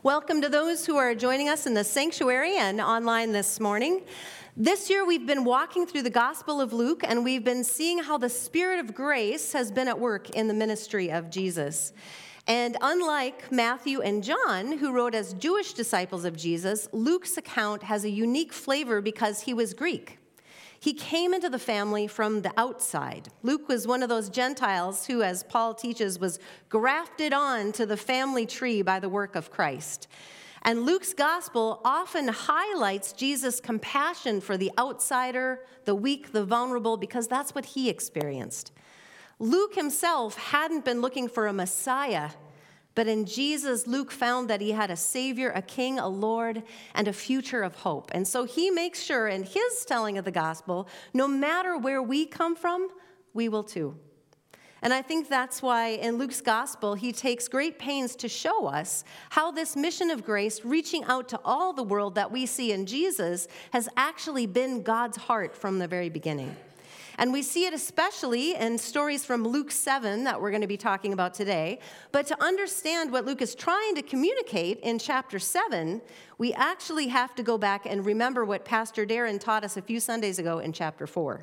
Welcome to those who are joining us in the sanctuary and online this morning. This year we've been walking through the Gospel of Luke, and we've been seeing how the Spirit of grace has been at work in the ministry of Jesus. And unlike Matthew and John, who wrote as Jewish disciples of Jesus, Luke's account has a unique flavor because he was Greek. He came into the family from the outside. Luke was one of those Gentiles who, as Paul teaches, was grafted on to the family tree by the work of Christ. And Luke's gospel often highlights Jesus' compassion for the outsider, the weak, the vulnerable, because that's what he experienced. Luke himself hadn't been looking for a Messiah, but in Jesus, Luke found that he had a Savior, a King, a Lord, and a future of hope. And so he makes sure in his telling of the gospel, no matter where we come from, we will too. And I think that's why in Luke's gospel, he takes great pains to show us how this mission of grace, reaching out to all the world that we see in Jesus, has actually been God's heart from the very beginning. And we see it especially in stories from Luke 7 that we're going to be talking about today. But to understand what Luke is trying to communicate in chapter 7, we actually have to go back and remember what Pastor Darren taught us a few Sundays ago in chapter 4.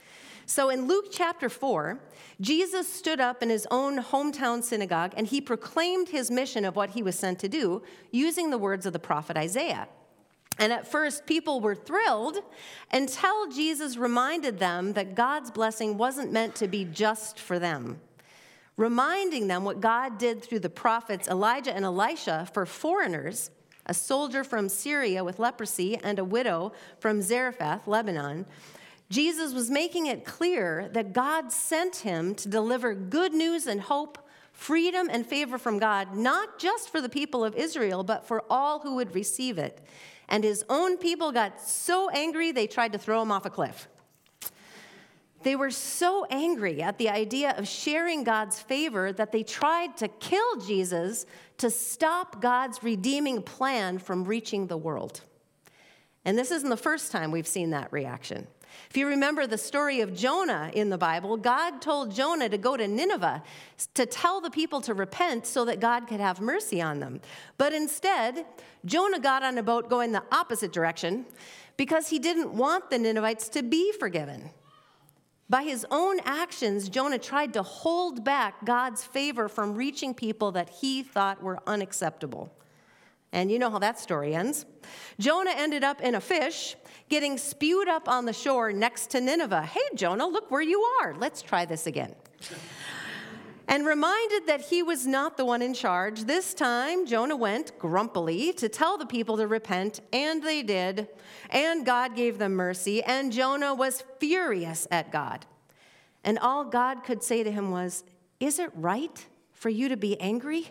So in Luke chapter 4, Jesus stood up in his own hometown synagogue, and he proclaimed his mission of what he was sent to do using the words of the prophet Isaiah. And at first, people were thrilled until Jesus reminded them that God's blessing wasn't meant to be just for them, reminding them what God did through the prophets Elijah and Elisha for foreigners, a soldier from Syria with leprosy and a widow from Zarephath, Lebanon. Jesus was making it clear that God sent him to deliver good news and hope, freedom and favor from God, not just for the people of Israel, but for all who would receive it. And his own people got so angry, they tried to throw him off a cliff. They were so angry at the idea of sharing God's favor that they tried to kill Jesus to stop God's redeeming plan from reaching the world. And this isn't the first time we've seen that reaction. If you remember the story of Jonah in the Bible, God told Jonah to go to Nineveh to tell the people to repent so that God could have mercy on them. But instead, Jonah got on a boat going the opposite direction because he didn't want the Ninevites to be forgiven. By his own actions, Jonah tried to hold back God's favor from reaching people that he thought were unacceptable. And you know how that story ends. Jonah ended up in a fish, getting spewed up on the shore next to Nineveh. Hey, Jonah, look where you are. Let's try this again. And reminded that he was not the one in charge, this time Jonah went grumpily to tell the people to repent, and they did. And God gave them mercy, and Jonah was furious at God. And all God could say to him was, "Is it right for you to be angry?"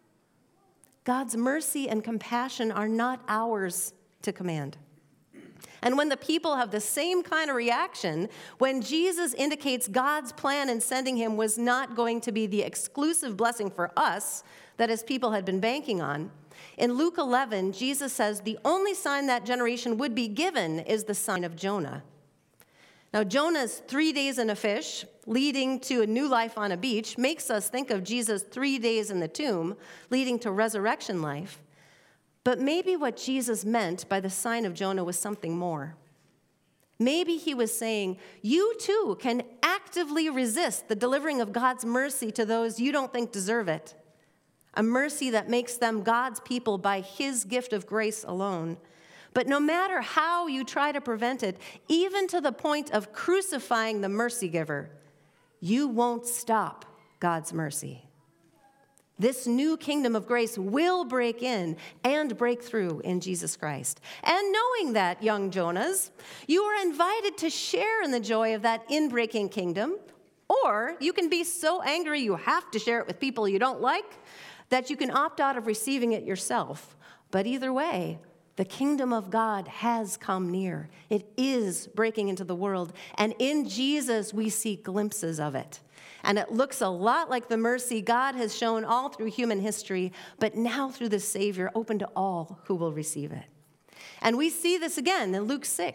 God's mercy and compassion are not ours to command. And when the people have the same kind of reaction, when Jesus indicates God's plan in sending him was not going to be the exclusive blessing for us that his people had been banking on, in Luke 11, Jesus says the only sign that generation would be given is the sign of Jonah. Now, Jonah's 3 days in a fish, leading to a new life on a beach, makes us think of Jesus' 3 days in the tomb, leading to resurrection life. But maybe what Jesus meant by the sign of Jonah was something more. Maybe he was saying, you too can actively resist the delivering of God's mercy to those you don't think deserve it. A mercy that makes them God's people by his gift of grace alone. But no matter how you try to prevent it, even to the point of crucifying the mercy giver, you won't stop God's mercy. This new kingdom of grace will break in and break through in Jesus Christ. And knowing that, young Jonahs, you are invited to share in the joy of that inbreaking kingdom, or you can be so angry you have to share it with people you don't like that you can opt out of receiving it yourself. But either way, the kingdom of God has come near. It is breaking into the world. And in Jesus, we see glimpses of it. And it looks a lot like the mercy God has shown all through human history, but now through the Savior, open to all who will receive it. And we see this again in Luke 6.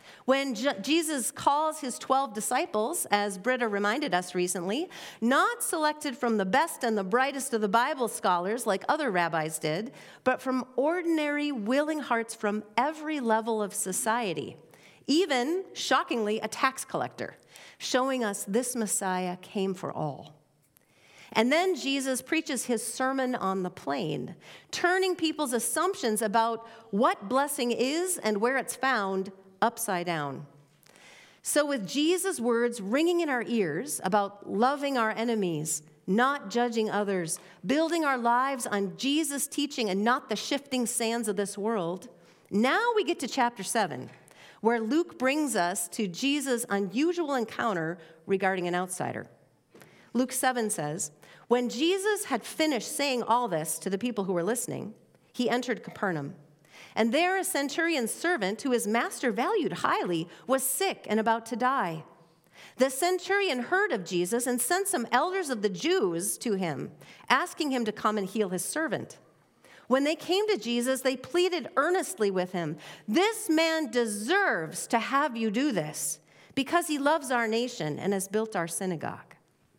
When Jesus calls his 12 disciples, as Britta reminded us recently, not selected from the best and the brightest of the Bible scholars like other rabbis did, but from ordinary, willing hearts from every level of society, even, shockingly, a tax collector, showing us this Messiah came for all. And then Jesus preaches his Sermon on the Plain, turning people's assumptions about what blessing is and where it's found upside down. So with Jesus' words ringing in our ears about loving our enemies, not judging others, building our lives on Jesus' teaching and not the shifting sands of this world, now we get to chapter 7, where Luke brings us to Jesus' unusual encounter regarding an outsider. Luke 7 says, "When Jesus had finished saying all this to the people who were listening, he entered Capernaum. And there a centurion's servant, who his master valued highly, was sick and about to die. The centurion heard of Jesus and sent some elders of the Jews to him, asking him to come and heal his servant. When they came to Jesus, they pleaded earnestly with him, 'This man deserves to have you do this, because he loves our nation and has built our synagogue.'"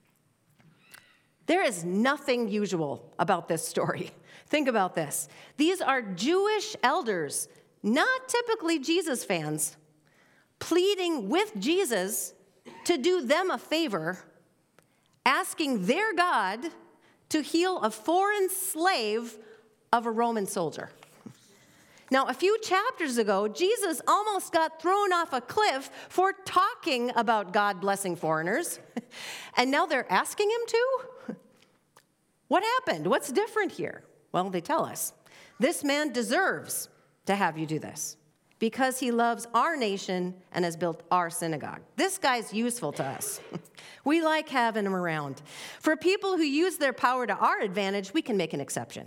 There is nothing usual about this story. Think about this. These are Jewish elders, not typically Jesus fans, pleading with Jesus to do them a favor, asking their God to heal a foreign slave of a Roman soldier. Now, a few chapters ago, Jesus almost got thrown off a cliff for talking about God blessing foreigners, and now they're asking him to? What happened? What's different here? Well, they tell us, "This man deserves to have you do this because he loves our nation and has built our synagogue." This guy's useful to us. We like having him around. For people who use their power to our advantage, we can make an exception.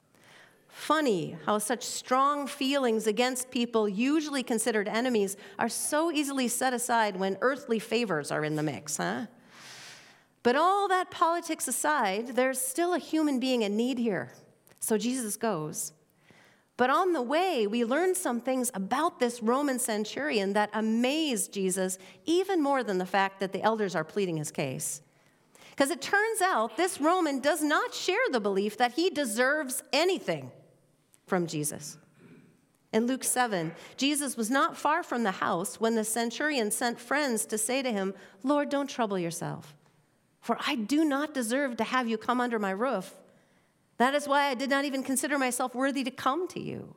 Funny how such strong feelings against people usually considered enemies are so easily set aside when earthly favors are in the mix, huh? But all that politics aside, there's still a human being in need here. So Jesus goes. But on the way, we learn some things about this Roman centurion that amaze Jesus even more than the fact that the elders are pleading his case. Because it turns out this Roman does not share the belief that he deserves anything from Jesus. In Luke 7, Jesus was not far from the house when the centurion sent friends to say to him, "Lord, don't trouble yourself, for I do not deserve to have you come under my roof. That is why I did not even consider myself worthy to come to you."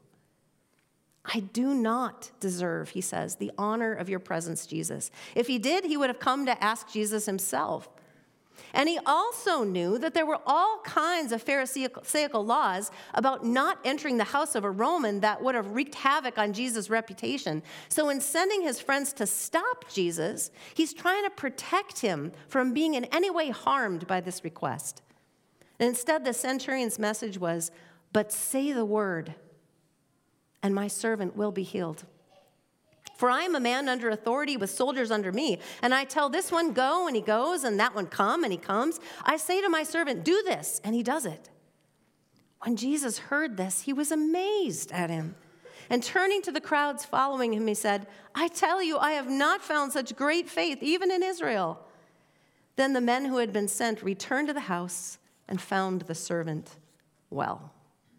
I do not deserve, he says, the honor of your presence, Jesus. If he did, he would have come to ask Jesus himself. And he also knew that there were all kinds of Pharisaical laws about not entering the house of a Roman that would have wreaked havoc on Jesus' reputation. So in sending his friends to stop Jesus, he's trying to protect him from being in any way harmed by this request. And instead, the centurion's message was, "But say the word, and my servant will be healed. For I am a man under authority with soldiers under me, and I tell this one, go, and he goes, and that one, come, and he comes. I say to my servant, do this, and he does it." When Jesus heard this, he was amazed at him. And turning to the crowds following him, he said, "I tell you, I have not found such great faith, even in Israel." Then the men who had been sent returned to the house and found the servant well.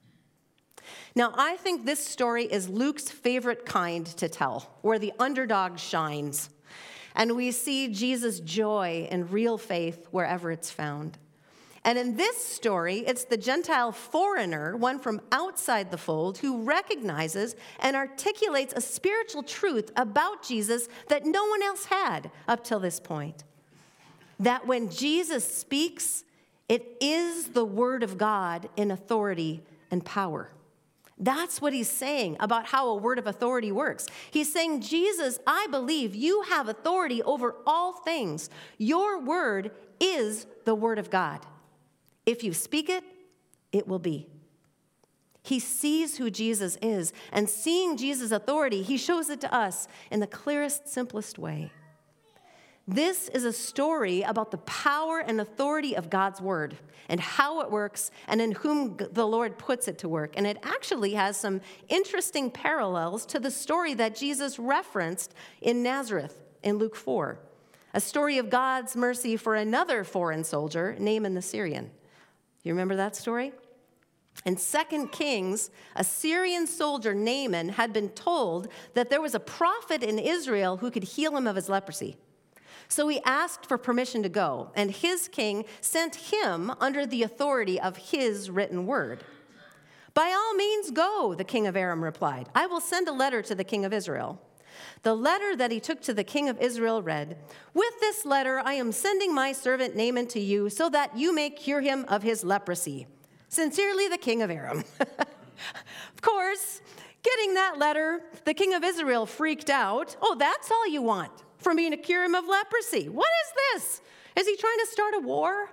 Now, I think this story is Luke's favorite kind to tell, where the underdog shines, and we see Jesus' joy and real faith wherever it's found. And in this story, it's the Gentile foreigner, one from outside the fold, who recognizes and articulates a spiritual truth about Jesus that no one else had up till this point. That when Jesus speaks, it is the word of God in authority and power. That's what he's saying about how a word of authority works. He's saying, Jesus, I believe you have authority over all things. Your word is the word of God. If you speak it, it will be. He sees who Jesus is, and seeing Jesus' authority, he shows it to us in the clearest, simplest way. This is a story about the power and authority of God's word and how it works and in whom the Lord puts it to work. And it actually has some interesting parallels to the story that Jesus referenced in Nazareth in Luke 4, a story of God's mercy for another foreign soldier, Naaman the Syrian. You remember that story? In 2 Kings, a Syrian soldier, Naaman, had been told that there was a prophet in Israel who could heal him of his leprosy. So he asked for permission to go, and his king sent him under the authority of his written word. "By all means go," the king of Aram replied. "I will send a letter to the king of Israel." The letter that he took to the king of Israel read, "With this letter I am sending my servant Naaman to you so that you may cure him of his leprosy. Sincerely, the king of Aram." Of course, getting that letter, the king of Israel freaked out. "Oh, that's all you want from me to cure him of leprosy? What is this? Is he trying to start a war?"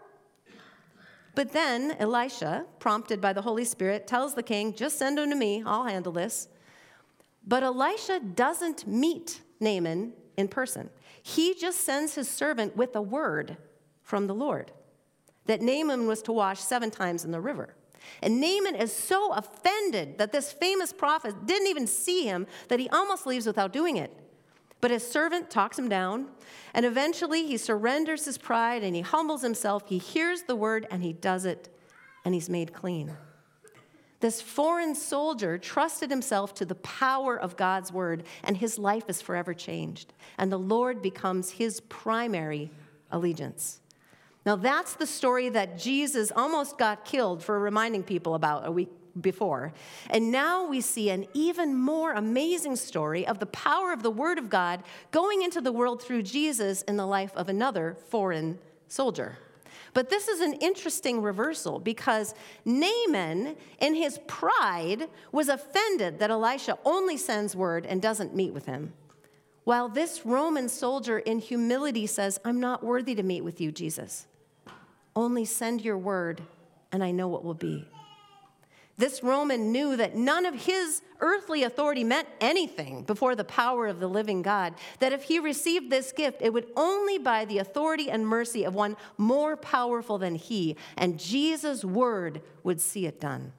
But then Elisha, prompted by the Holy Spirit, tells the king, "Just send him to me. I'll handle this." But Elisha doesn't meet Naaman in person. He just sends his servant with a word from the Lord that Naaman was to wash 7 times in the river. And Naaman is so offended that this famous prophet didn't even see him that he almost leaves without doing it. But his servant talks him down, and eventually he surrenders his pride and he humbles himself. He hears the word and he does it, and he's made clean. This foreign soldier trusted himself to the power of God's word, and his life is forever changed. And the Lord becomes his primary allegiance. Now, that's the story that Jesus almost got killed for reminding people about a week before. And now we see an even more amazing story of the power of the Word of God going into the world through Jesus in the life of another foreign soldier. But this is an interesting reversal because Naaman, in his pride, was offended that Elisha only sends word and doesn't meet with him. While this Roman soldier in humility says, "I'm not worthy to meet with you, Jesus. Only send your word, and I know what will be." This Roman knew that none of his earthly authority meant anything before the power of the living God, that if he received this gift, it would only by the authority and mercy of one more powerful than he, and Jesus' word would see it done.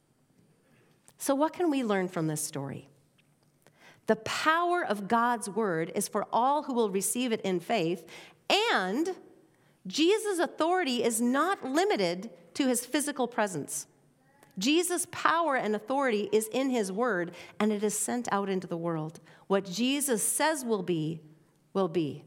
So what can we learn from this story? The power of God's word is for all who will receive it in faith, and Jesus' authority is not limited to his physical presence. Jesus' power and authority is in his word, and it is sent out into the world. What Jesus says will be, will be.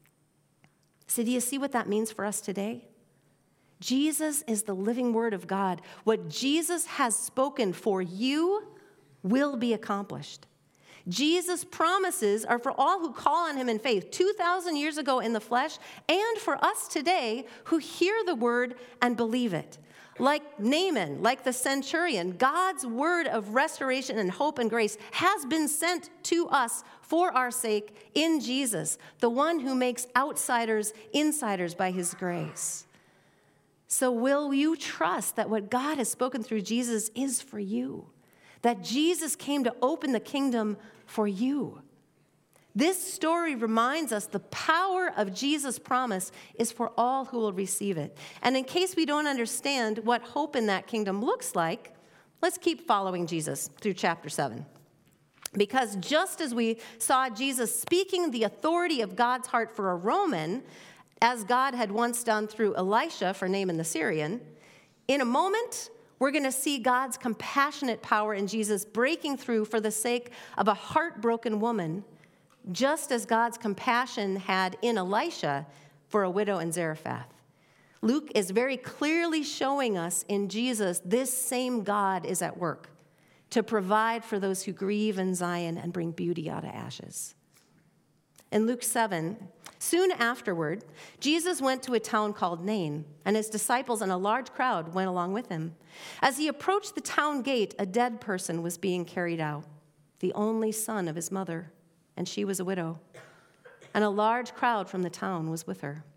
So do you see what that means for us today? Jesus is the living word of God. What Jesus has spoken for you will be accomplished. Jesus' promises are for all who call on him in faith 2,000 years ago in the flesh, and for us today who hear the word and believe it. Like Naaman, like the centurion, God's word of restoration and hope and grace has been sent to us for our sake in Jesus, the one who makes outsiders insiders by his grace. So will you trust that what God has spoken through Jesus is for you? That Jesus came to open the kingdom for you? This story reminds us the power of Jesus' promise is for all who will receive it. And in case we don't understand what hope in that kingdom looks like, let's keep following Jesus through chapter 7. Because just as we saw Jesus speaking the authority of God's heart for a Roman, as God had once done through Elisha for Naaman the Syrian, in a moment, we're going to see God's compassionate power in Jesus breaking through for the sake of a heartbroken woman, just as God's compassion had in Elisha for a widow in Zarephath. Luke is very clearly showing us in Jesus this same God is at work to provide for those who grieve in Zion and bring beauty out of ashes. In Luke 7, soon afterward, Jesus went to a town called Nain, and his disciples and a large crowd went along with him. As he approached the town gate, a dead person was being carried out, the only son of his mother, and she was a widow, and a large crowd from the town was with her.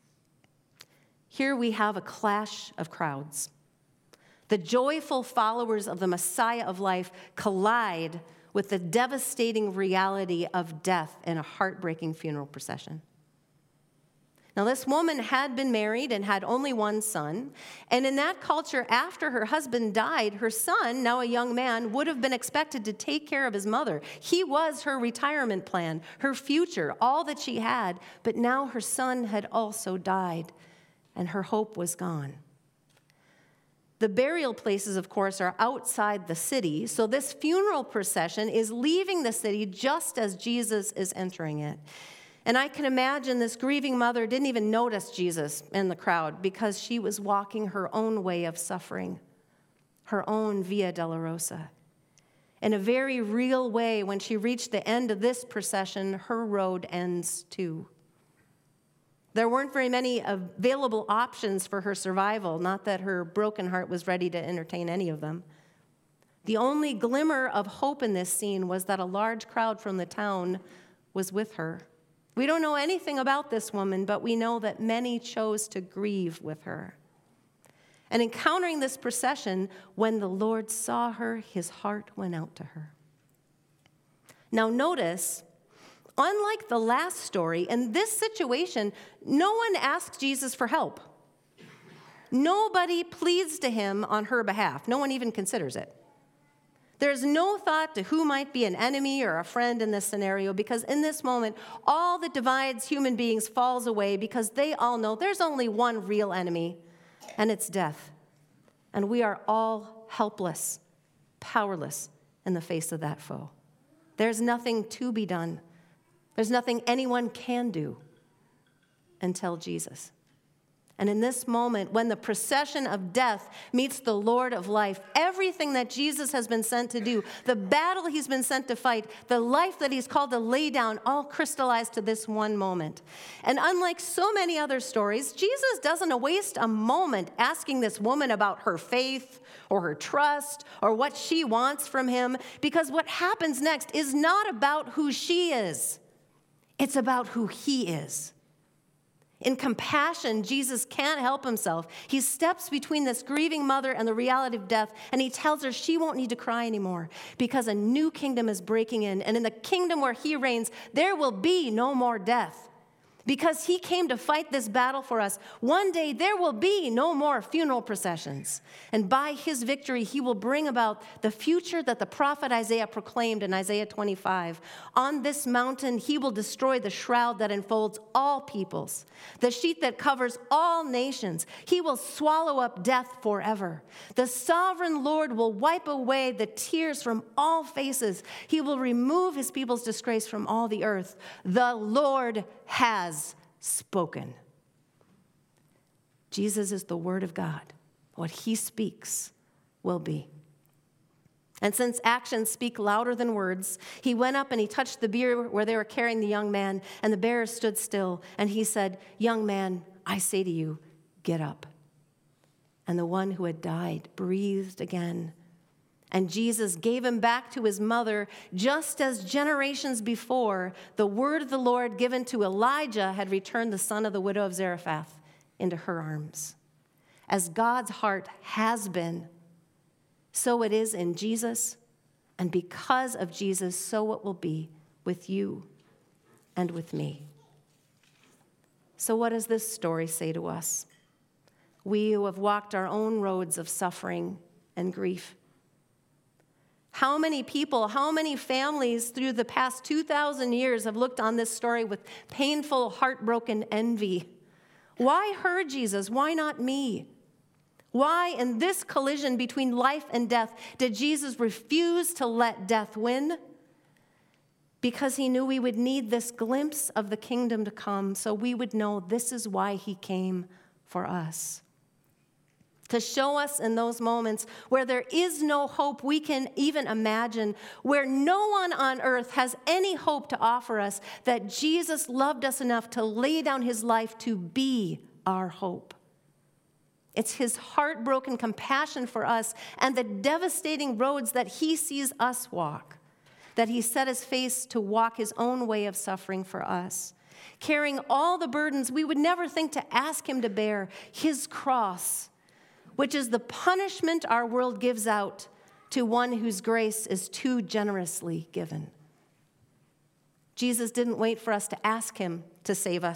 Here we have a clash of crowds. The joyful followers of the Messiah of life collide with the devastating reality of death in a heartbreaking funeral procession. Now, this woman had been married and had only one son. And in that culture, after her husband died, her son, now a young man, would have been expected to take care of his mother. He was her retirement plan, her future, all that she had. But now her son had also died, and her hope was gone. The burial places, of course, are outside the city. So this funeral procession is leaving the city just as Jesus is entering it. And I can imagine this grieving mother didn't even notice Jesus in the crowd because she was walking her own way of suffering, her own Via Dolorosa. In a very real way, when she reached the end of this procession, her road ends too. There weren't very many available options for her survival, not that her broken heart was ready to entertain any of them. The only glimmer of hope in this scene was that a large crowd from the town was with her. We don't know anything about this woman, but we know that many chose to grieve with her. And encountering this procession, when the Lord saw her, his heart went out to her. Now notice, unlike the last story, in this situation, no one asks Jesus for help. Nobody pleads to him on her behalf. No one even considers it. There's no thought to who might be an enemy or a friend in this scenario, because in this moment, all that divides human beings falls away because they all know there's only one real enemy, and it's death. And we are all helpless, powerless in the face of that foe. There's nothing to be done. There's nothing anyone can do until Jesus. And in this moment, when the procession of death meets the Lord of life, everything that Jesus has been sent to do, the battle he's been sent to fight, the life that he's called to lay down, all crystallized to this one moment. And unlike so many other stories, Jesus doesn't waste a moment asking this woman about her faith or her trust or what she wants from him, because what happens next is not about who she is. It's about who he is. In compassion, Jesus can't help himself. He steps between this grieving mother and the reality of death, and he tells her she won't need to cry anymore because a new kingdom is breaking in. And in the kingdom where he reigns, there will be no more death. Because he came to fight this battle for us, one day there will be no more funeral processions. And by his victory, he will bring about the future that the prophet Isaiah proclaimed in Isaiah 25. On this mountain, he will destroy the shroud that enfolds all peoples, the sheet that covers all nations. He will swallow up death forever. The sovereign Lord will wipe away the tears from all faces. He will remove his people's disgrace from all the earth. The Lord has spoken. Jesus is the Word of God. What he speaks will be. And since actions speak louder than words, he went up and he touched the bier where they were carrying the young man, and the bearers stood still. And he said, "Young man, I say to you, get up." And the one who had died breathed again. And Jesus gave him back to his mother, just as generations before, the word of the Lord given to Elijah had returned the son of the widow of Zarephath into her arms. As God's heart has been, so it is in Jesus, and because of Jesus, so it will be with you and with me. So what does this story say to us? We who have walked our own roads of suffering and grief. How many people, how many families through the past 2,000 years have looked on this story with painful, heartbroken envy? Why her, Jesus? Why not me? Why, in this collision between life and death, did Jesus refuse to let death win? Because he knew we would need this glimpse of the kingdom to come, so we would know this is why he came for us. To show us in those moments where there is no hope we can even imagine, where no one on earth has any hope to offer us, that Jesus loved us enough to lay down his life to be our hope. It's his heartbroken compassion for us and the devastating roads that he sees us walk, that he set his face to walk his own way of suffering for us, carrying all the burdens we would never think to ask him to bear, his cross, which is the punishment our world gives out to one whose grace is too generously given. Jesus didn't wait for us to ask him to save us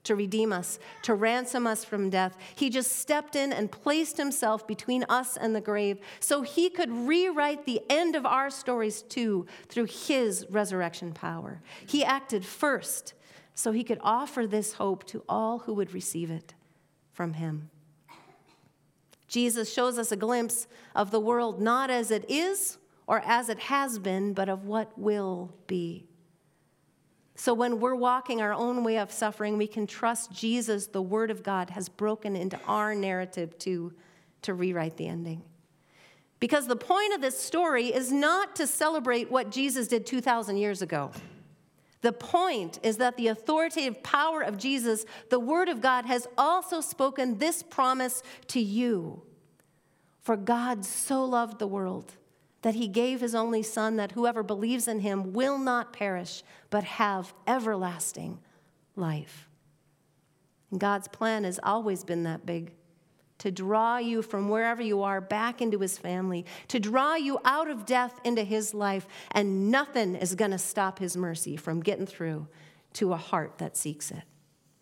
to redeem us, to ransom us from death. He just stepped in and placed himself between us and the grave so he could rewrite the end of our stories too through his resurrection power. He acted first so he could offer this hope to all who would receive it from him. Jesus shows us a glimpse of the world not as it is or as it has been, but of what will be. So when we're walking our own way of suffering, we can trust Jesus, the Word of God, has broken into our narrative too, to rewrite the ending. Because the point of this story is not to celebrate what Jesus did 2,000 years ago. The point is that the authoritative power of Jesus, the Word of God, has also spoken this promise to you. For God so loved the world that he gave his only Son, that whoever believes in him will not perish, but have everlasting life. And God's plan has always been that big, to draw you from wherever you are back into his family, to draw you out of death into his life, and nothing is going to stop his mercy from getting through to a heart that seeks it.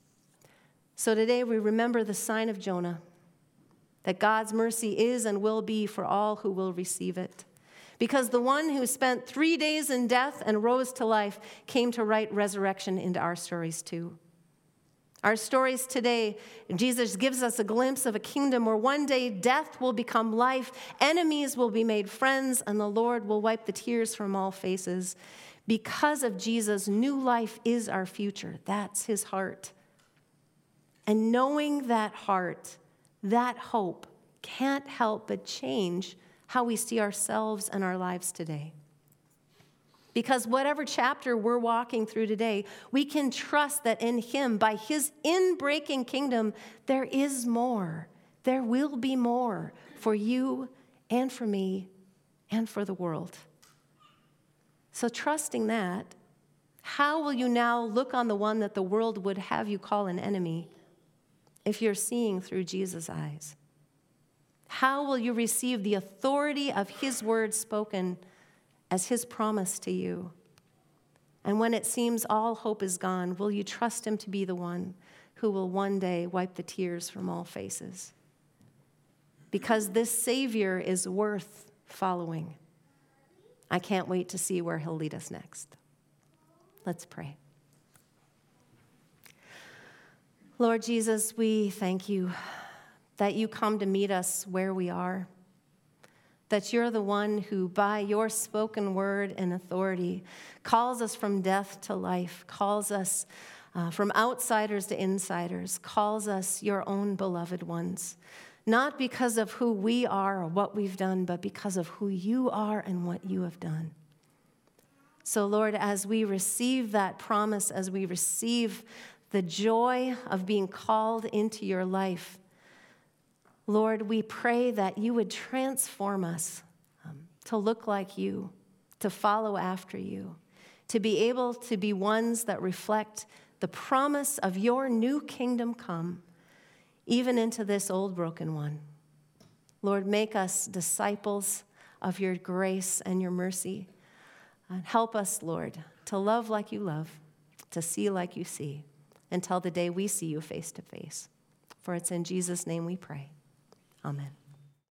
So today we remember the sign of Jonah, that God's mercy is and will be for all who will receive it. Because the one who spent 3 days in death and rose to life came to write resurrection into our stories too. Our stories today, Jesus gives us a glimpse of a kingdom where one day death will become life, enemies will be made friends, and the Lord will wipe the tears from all faces. Because of Jesus, new life is our future. That's his heart. And knowing that heart, that hope, can't help but change how we see ourselves and our lives today. Because whatever chapter we're walking through today, we can trust that in him, by his inbreaking kingdom, there is more. There will be more for you and for me and for the world. So trusting that, how will you now look on the one that the world would have you call an enemy if you're seeing through Jesus' eyes? How will you receive the authority of his word spoken as his promise to you? And when it seems all hope is gone, will you trust him to be the one who will one day wipe the tears from all faces? Because this Savior is worth following. I can't wait to see where he'll lead us next. Let's pray. Lord Jesus, we thank you that you come to meet us where we are, that you're the one who, by your spoken word and authority, calls us from death to life, calls us from outsiders to insiders, calls us your own beloved ones, not because of who we are or what we've done, but because of who you are and what you have done. So, Lord, as we receive that promise, as we receive the joy of being called into your life, Lord, we pray that you would transform us to look like you, to follow after you, to be able to be ones that reflect the promise of your new kingdom come, even into this old broken one. Lord, make us disciples of your grace and your mercy. And help us, Lord, to love like you love, to see like you see, until the day we see you face to face. For it's in Jesus' name we pray. Amen.